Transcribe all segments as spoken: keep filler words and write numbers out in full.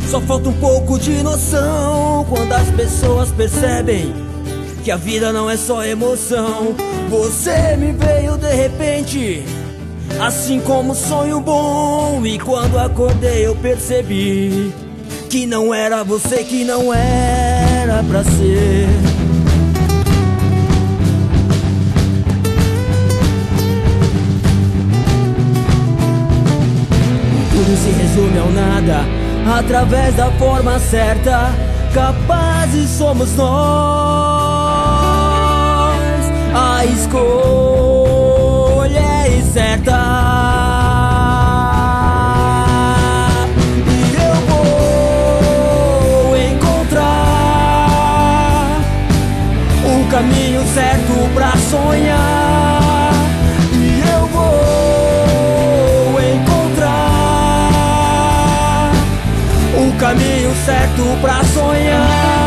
Só falta um pouco de noção quando as pessoas percebem que a vida não é só emoção. Você me veio de repente, assim como um sonho bom, e quando acordei eu percebi que não era você, que não era pra ser. Tudo se resume ao nada, através da forma certa. Capazes somos nós, a escolha é certa. E eu vou encontrar o caminho certo pra sonhar. E eu vou encontrar o caminho certo pra sonhar.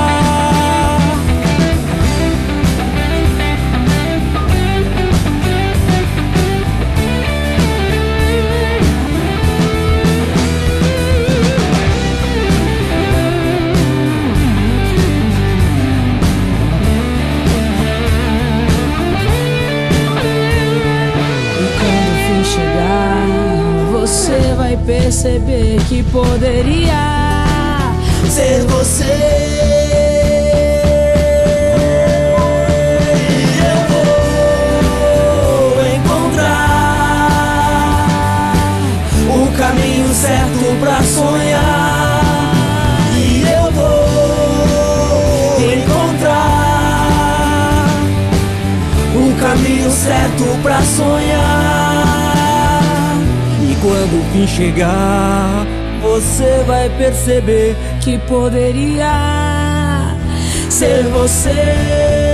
Você vai perceber que poderia ser você. E eu vou encontrar o caminho certo pra sonhar. E eu vou encontrar o caminho certo pra sonhar. Quando o fim chegar, você vai perceber que poderia ser você.